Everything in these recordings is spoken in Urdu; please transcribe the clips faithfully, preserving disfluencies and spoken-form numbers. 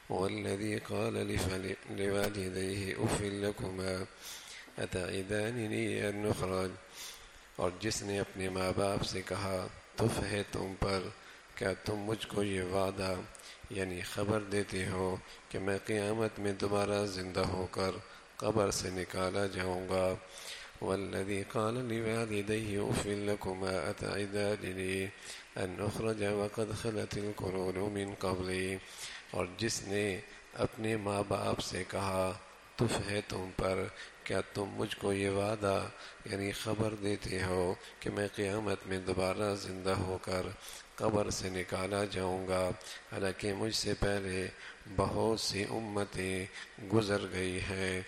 والذي قال لوالديه اف لكما اتعدانني ان اخرج، اور جس نے اپنے ماں باپ سے کہا تف ہے تم پر، کیا تم مجھ کو یہ وعدہ یعنی خبر دیتے ہو کہ میں قیامت میں دوبارہ زندہ ہو کر قبر سے نکالا جاؤں گا۔ والذی قال لوالديه اف لكما اتعدانني ان اخرج وقد خلت القرون من قبلی، اور جس نے اپنے ماں باپ سے کہا تف ہے تم پر، کیا تم مجھ کو یہ وعدہ یعنی خبر دیتے ہو کہ میں قیامت میں دوبارہ زندہ ہو کر قبر سے نکالا جاؤں گا، حالانکہ مجھ سے پہلے بہت سی امتیں گزر گئی ہیں۔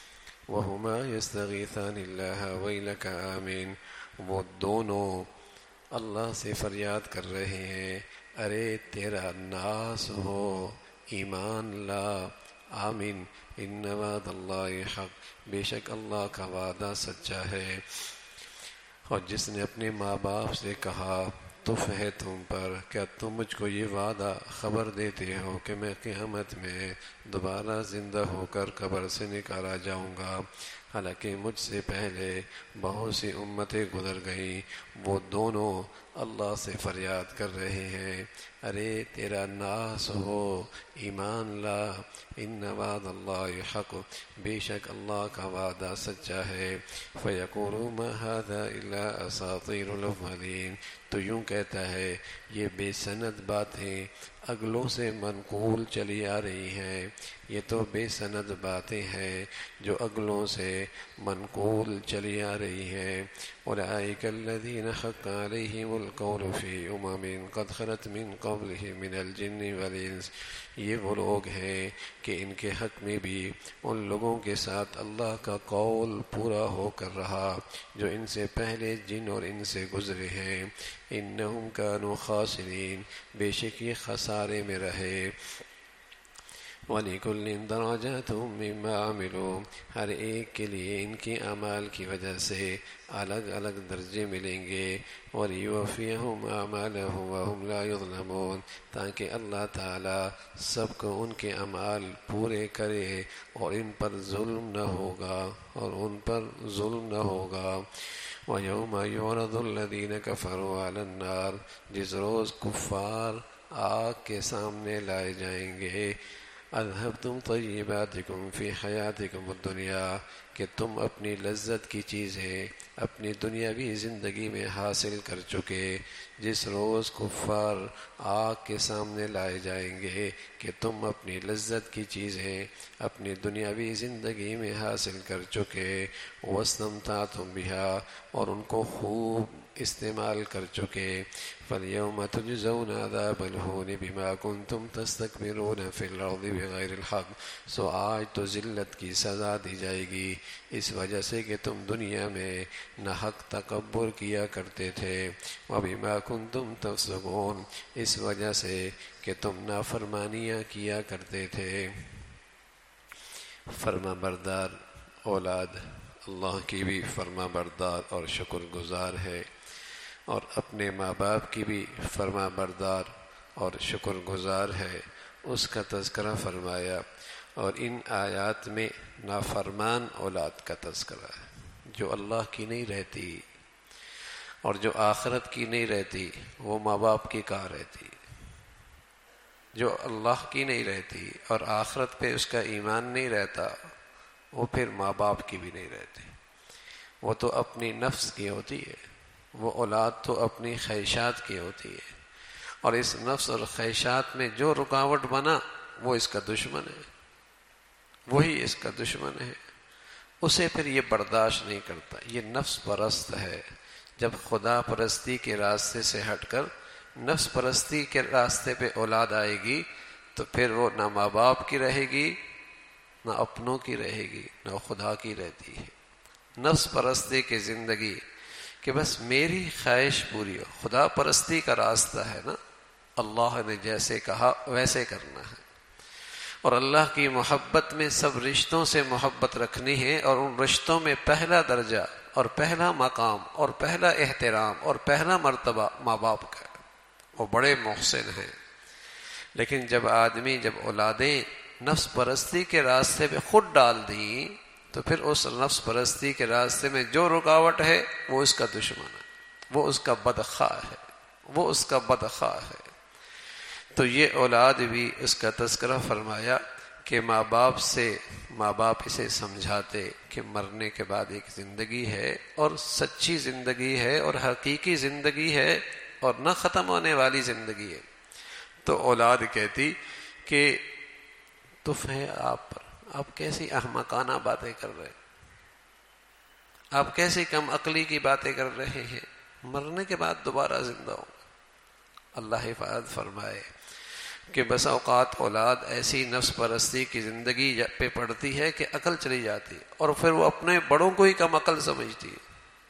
وہما یستغیثان اللہ ویلک آمین، وہ دونوں اللہ سے فریاد کر رہے ہیں ارے تیرا ناس ہو، ایمان لا، آمین، ان وعد اللہ حق، بے شک اللہ کا وعدہ سچا ہے۔ اور جس نے اپنے ماں باپ سے کہا تف ہے تم پر، کیا تم مجھ کو یہ وعدہ خبر دیتے ہو کہ میں قیامت میں دوبارہ زندہ ہو کر قبر سے نکالا جاؤں گا، حالانکہ مجھ سے پہلے بہت سی امتیں گزر گئیں، وہ دونوں اللہ سے فریاد کر رہے ہیں ارے تیرا ناس ہو، ایمان لا، ان وعد اللہ حق، بے شک اللہ کا وعدہ سچا ہے۔ فیقولوا ما ھذا الا اساطیر الاولین، تو یوں کہتا ہے یہ بے سند باتیں اگلوں سے منقول چلی آ رہی ہیں، یہ تو بے سند باتیں ہیں جو اگلوں سے منقول چلی آ رہی ہیں۔ اولئک الذین حق علیہم القول فی امم قد خلت من قبلہم من الجن والانس، یہ وہ لوگ ہیں کہ ان کے حق میں بھی ان لوگوں کے ساتھ اللہ کا قول پورا ہو کر رہا جو ان سے پہلے جن اور ان سے گزرے ہیں۔ انہم کانوا خاسرین، بے شک یہ خسارے میں رہے۔ وَلِكُلٍّ دَرَجَاتٌ مِّمَّا عَمِلُوا، ہر ایک کے لیے ان کے اعمال کی وجہ سے الگ الگ درجے ملیں گے۔ وَلِيُوَفِّيَهُمْ أَعْمَالَهُمْ وَهُمْ لَا يُظْلَمُونَ، تاکہ اللہ تعالیٰ سب کو ان کے اعمال پورے کرے اور ان پر ظلم نہ ہوگا اور ان پر ظلم نہ ہوگا۔ وَيَوْمَ يُعْرَضُ الَّذِينَ كَفَرُوا عَلَى النَّارِ، جس روز کفار آگ کے سامنے لائے جائیں گے، اذهبتم طیباتکم فی حیاتکم الدنیا، کہ تم اپنی لذت کی چیزیں اپنی دنیاوی زندگی میں حاصل کر چکے۔ جس روز کفار آگ کے سامنے لائے جائیں گے کہ تم اپنی لذت کی چیزیں اپنی دنیاوی زندگی میں حاصل کر چکے، واستمتعتم بہا، اور ان کو خوب استعمال کر چکے۔ فَالْيَوْمَ تُجْزَوْنَ عَذَابَ الْهُونِ بِمَا كُنْتُمْ تَسْتَكْبِرُونَ فِي الْأَرْضِ بِغَيْرِ الْحَقِّ، سو آج تو ذلت کی سزا دی جائے گی اس وجہ سے کہ تم دنیا میں ناحق تکبر کیا کرتے تھے۔ وَبِمَا كُنْتُمْ تَفْسُقُونَ، اس وجہ سے کہ تم نافرمانیاں کیا کرتے تھے۔ فرما بردار اولاد اللہ کی بھی فرما بردار اور شکر گزار ہے، اور اپنے ماں باپ کی بھی فرما بردار اور شکر گزار ہے، اس کا تذکرہ فرمایا۔ اور ان آیات میں نافرمان اولاد کا تذکرہ ہے، جو اللہ کی نہیں رہتی اور جو آخرت کی نہیں رہتی وہ ماں باپ کی کہاں رہتی، جو اللہ کی نہیں رہتی اور آخرت پہ اس کا ایمان نہیں رہتا وہ پھر ماں باپ کی بھی نہیں رہتی، وہ تو اپنی نفس کی ہوتی ہے، وہ اولاد تو اپنی خواہشات کی ہوتی ہے، اور اس نفس اور خواہشات میں جو رکاوٹ بنا وہ اس کا دشمن ہے، وہی اس کا دشمن ہے، اسے پھر یہ برداشت نہیں کرتا، یہ نفس پرست ہے۔ جب خدا پرستی کے راستے سے ہٹ کر نفس پرستی کے راستے پہ اولاد آئے گی تو پھر وہ نہ ماں باپ کی رہے گی، نہ اپنوں کی رہے گی، نہ خدا کی رہتی ہے۔ نفس پرستی کی زندگی کہ بس میری خواہش پوری ہو، خدا پرستی کا راستہ ہے نا، اللہ نے جیسے کہا ویسے کرنا ہے، اور اللہ کی محبت میں سب رشتوں سے محبت رکھنی ہے، اور ان رشتوں میں پہلا درجہ اور پہلا مقام اور پہلا احترام اور پہلا مرتبہ ماں باپ کا ہے، وہ بڑے محسن ہیں۔ لیکن جب آدمی جب اولادیں نفس پرستی کے راستے پہ خود ڈال دیں تو پھر اس نفس پرستی کے راستے میں جو رکاوٹ ہے وہ اس کا دشمن ہے، وہ اس کا بدخواہ ہے، وہ اس کا بدخواہ ہے۔ تو یہ اولاد بھی اس کا تذکرہ فرمایا کہ ماں باپ سے ماں باپ اسے سمجھاتے کہ مرنے کے بعد ایک زندگی ہے اور سچی زندگی ہے اور حقیقی زندگی ہے اور نہ ختم ہونے والی زندگی ہے، تو اولاد کہتی کہ تف ہے آپ پر، آپ کیسی احمقانہ باتیں کر رہے، آپ کیسی کم عقلی کی باتیں کر رہے ہیں، مرنے کے بعد دوبارہ زندہ ہوں۔ اللہ حفاظت فرمائے کہ بس اوقات اولاد ایسی نفس پرستی کی زندگی پہ پڑتی ہے کہ عقل چلی جاتی اور پھر وہ اپنے بڑوں کو ہی کم عقل سمجھتی ہے،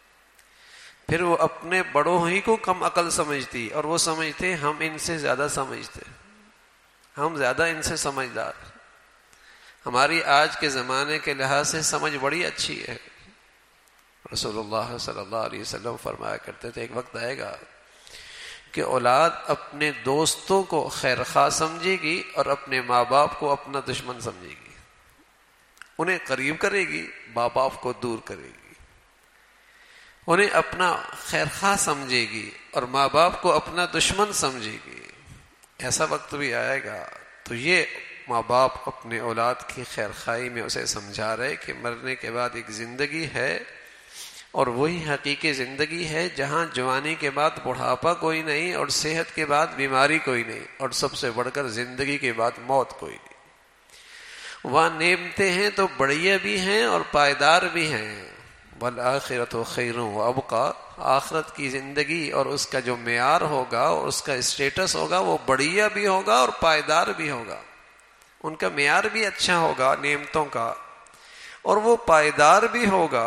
پھر وہ اپنے بڑوں ہی کو کم عقل سمجھتی اور وہ سمجھتے ہم ان سے زیادہ سمجھتے، ہم زیادہ ان سے سمجھدار، ہماری آج کے زمانے کے لحاظ سے سمجھ بڑی اچھی ہے۔ رسول اللہ صلی اللہ علیہ وسلم فرمایا کرتے تھے ایک وقت آئے گا کہ اولاد اپنے دوستوں کو خیر خواہ سمجھے گی اور اپنے ماں باپ کو اپنا دشمن سمجھے گی، انہیں قریب کرے گی، ماں باپ کو دور کرے گی، انہیں اپنا خیر خواہ سمجھے گی اور ماں باپ کو اپنا دشمن سمجھے گی۔ ایسا وقت بھی آئے گا تو یہ ماں باپ اپنے اولاد کی خیر خواہی میں اسے سمجھا رہے کہ مرنے کے بعد ایک زندگی ہے اور وہی حقیقی زندگی ہے جہاں جوانی کے بعد بڑھاپا کوئی نہیں اور صحت کے بعد بیماری کوئی نہیں اور سب سے بڑھ کر زندگی کے بعد موت کوئی نہیں۔ وہاں نعمتیں ہیں تو بڑھیا بھی ہیں اور پائیدار بھی ہیں، والآخرۃ خیر وابقیٰ، آخرت کی زندگی اور اس کا جو معیار ہوگا اور اس کا اسٹیٹس ہوگا وہ بڑھیا بھی ہوگا اور پائیدار بھی ہوگا، ان کا معیار بھی اچھا ہوگا نعمتوں کا اور وہ پائیدار بھی ہوگا۔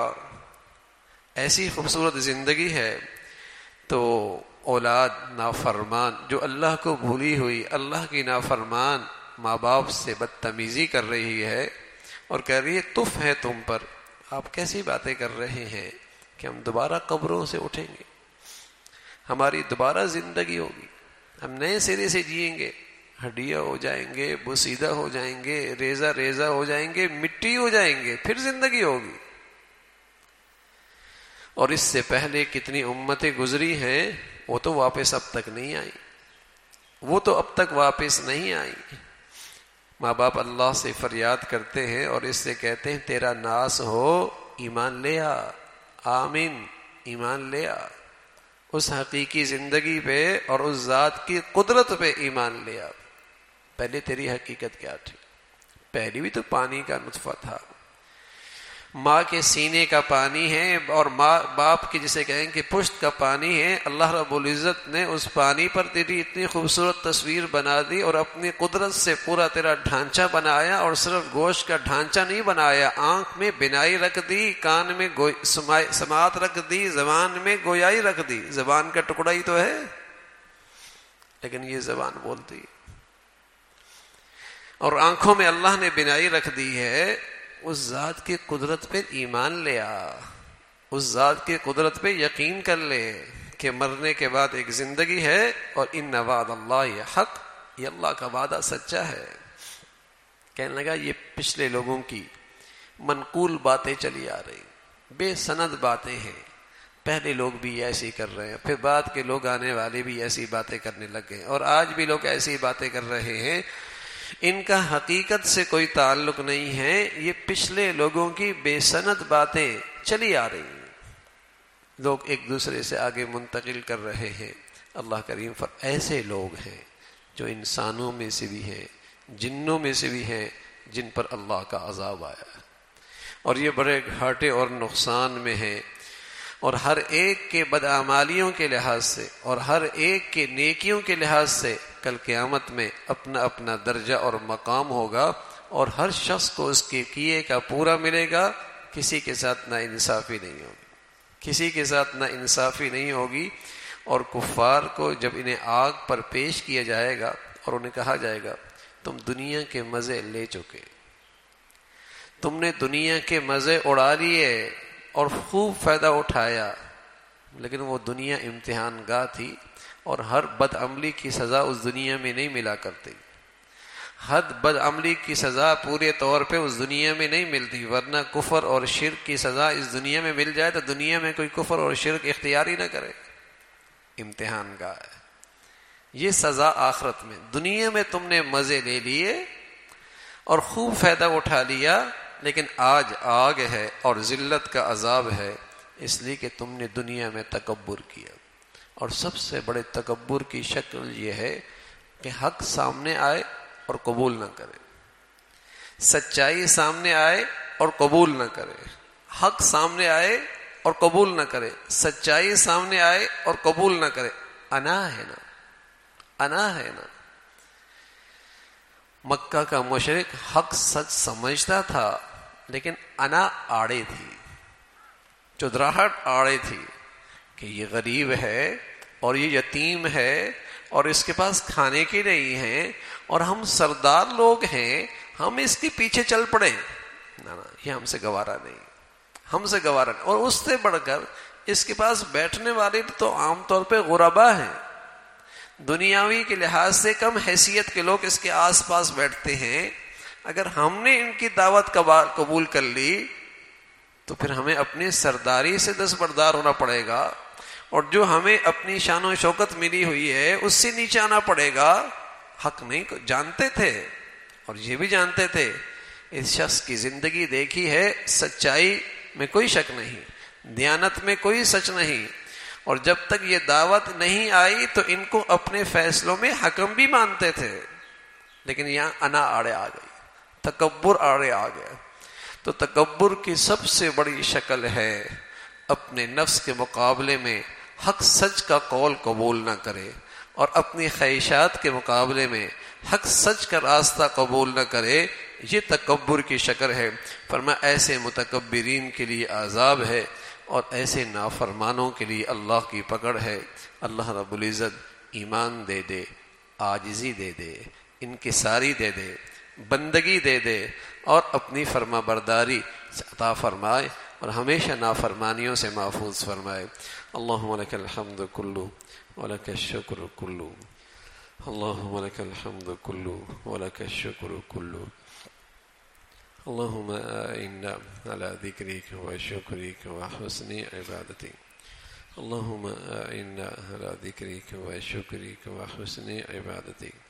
ایسی خوبصورت زندگی ہے۔ تو اولاد نافرمان جو اللہ کو بھولی ہوئی، اللہ کی نافرمان ماں باپ سے بدتمیزی کر رہی ہے اور کہہ رہی ہے تف ہے تم پر، آپ کیسی باتیں کر رہے ہیں کہ ہم دوبارہ قبروں سے اٹھیں گے، ہماری دوبارہ زندگی ہوگی، ہم نئے سرے سے جئیں گے، ہڈیاں ہو جائیں گے، بوسیدہ ہو جائیں گے، ریزہ ریزہ ہو جائیں گے، مٹی ہو جائیں گے، پھر زندگی ہوگی۔ اور اس سے پہلے کتنی امتیں گزری ہیں وہ تو واپس اب تک نہیں آئی، وہ تو اب تک واپس نہیں آئی۔ ماں باپ اللہ سے فریاد کرتے ہیں اور اس سے کہتے ہیں تیرا ناس ہو، ایمان لے آ، آمین، ایمان لے آ، اس حقیقی زندگی پہ اور اس ذات کی قدرت پہ ایمان لے آ۔ پہلے تیری حقیقت کیا تھی؟ پہلی بھی تو پانی کا نطفہ تھا، ماں کے سینے کا پانی ہے اور ماں باپ کی جسے کہیں کہ پشت کا پانی ہے۔ اللہ رب العزت نے اس پانی پر تیری اتنی خوبصورت تصویر بنا دی اور اپنی قدرت سے پورا تیرا ڈھانچہ بنایا، اور صرف گوشت کا ڈھانچہ نہیں بنایا، آنکھ میں بینائی رکھ دی، کان میں سماعت رکھ دی، زبان میں گویائی رکھ دی۔ زبان کا ٹکڑا ہی تو ہے لیکن یہ زبان بولتی ہے، اور آنکھوں میں اللہ نے بینائی رکھ دی ہے۔ اس ذات کی قدرت پہ ایمان لے آ، اس ذات کی قدرت پہ یقین کر لے کہ مرنے کے بعد ایک زندگی ہے، اور ان وعد اللہ حق، یہ اللہ کا وعدہ سچا ہے۔ کہنے لگا یہ پچھلے لوگوں کی منقول باتیں چلی آ رہی، بے سند باتیں ہیں، پہلے لوگ بھی ایسی کر رہے ہیں، پھر بعد کے لوگ آنے والے بھی ایسی باتیں کرنے لگ گئے، اور آج بھی لوگ ایسی باتیں کر رہے ہیں، ان کا حقیقت سے کوئی تعلق نہیں ہے، یہ پچھلے لوگوں کی بے سند باتیں چلی آ رہی ہیں، لوگ ایک دوسرے سے آگے منتقل کر رہے ہیں۔ اللہ کریم فر ایسے لوگ ہیں جو انسانوں میں سے بھی ہیں، جنوں میں سے بھی ہیں، جن پر اللہ کا عذاب آیا ہے، اور یہ بڑے گھاٹے اور نقصان میں ہیں، اور ہر ایک کے بدعمالیوں کے لحاظ سے اور ہر ایک کے نیکیوں کے لحاظ سے کل قیامت میں اپنا اپنا درجہ اور مقام ہوگا، اور ہر شخص کو اس کے کیے کا پورا ملے گا، کسی کے ساتھ نا انصافی نہیں ہوگی، کسی کے ساتھ نا انصافی نہیں ہوگی۔ اور کفار کو جب انہیں آگ پر پیش کیا جائے گا اور انہیں کہا جائے گا تم دنیا کے مزے لے چکے، تم نے دنیا کے مزے اڑا لیے اور خوب فائدہ اٹھایا، لیکن وہ دنیا امتحان گاہ تھی، اور ہر بد عملی کی سزا اس دنیا میں نہیں ملا کرتی۔ حد بد عملی کی سزا پورے طور پہ اس دنیا میں نہیں ملتی، ورنہ کفر اور شرک کی سزا اس دنیا میں مل جائے تو دنیا میں کوئی کفر اور شرک اختیار ہی نہ کرے۔ امتحان کا ہے یہ سزا آخرت میں۔ دنیا میں تم نے مزے لے لیے اور خوب فائدہ اٹھا لیا، لیکن آج آگ ہے اور ذلت کا عذاب ہے، اس لیے کہ تم نے دنیا میں تکبر کیا۔ اور سب سے بڑے تکبر کی شکل یہ ہے کہ حق سامنے آئے اور قبول نہ کرے، سچائی سامنے آئے اور قبول نہ کرے، حق سامنے آئے اور قبول نہ کرے، سچائی سامنے آئے اور قبول نہ کرے۔ انا ہے نا، انا ہے نا۔ مکہ کا مشرک حق سچ سمجھتا تھا، لیکن انا آڑے تھی، چودراہٹ آڑے تھی کہ یہ غریب ہے اور یہ یتیم ہے اور اس کے پاس کھانے کے نہیں ہیں اور ہم سردار لوگ ہیں، ہم اس کے پیچھے چل پڑے، نہ نہ یہ ہم سے گوارا نہیں، ہم سے گوارا نہیں۔ اور اس سے بڑھ کر اس کے پاس بیٹھنے والے تو عام طور پہ غربا ہیں، دنیاوی کے لحاظ سے کم حیثیت کے لوگ اس کے آس پاس بیٹھتے ہیں۔ اگر ہم نے ان کی دعوت قبول کر لی تو پھر ہمیں اپنی سرداری سے دستبردار ہونا پڑے گا، اور جو ہمیں اپنی شان و شوکت ملی ہوئی ہے اس سے نیچے آنا پڑے گا۔ حق نہیں جانتے تھے اور یہ بھی جانتے تھے، اس شخص کی زندگی دیکھی ہے، سچائی میں کوئی شک نہیں، دیانت میں کوئی سچ نہیں، اور جب تک یہ دعوت نہیں آئی تو ان کو اپنے فیصلوں میں حکم بھی مانتے تھے، لیکن یہاں انا آڑے آ گئی، تکبر آڑے آ گیا۔ تو تکبر کی سب سے بڑی شکل ہے اپنے نفس کے مقابلے میں حق سچ کا قول قبول نہ کرے، اور اپنی خواہشات کے مقابلے میں حق سچ کا راستہ قبول نہ کرے۔ یہ تکبر کی شکل ہے۔ فرمایا ایسے متکبرین کے لیے عذاب ہے اور ایسے نافرمانوں کے لیے اللہ کی پکڑ ہے۔ اللہ رب العزت ایمان دے دے، عاجزی دے دے، انکساری دے دے، بندگی دے دے، اور اپنی فرما برداری عطا فرمائے اور ہمیشہ نافرمانیوں سے محفوظ فرمائے۔ اللہم لک الحمد کلو ولک الشکر کلو، اللہم لک الحمد کلو ولک الشکر کلو، اللہم اعنا علی ذکرک وشکرک وحسن عبادتک، اللہم اعنا علی ذکرک وشکرک وحسن عبادتک۔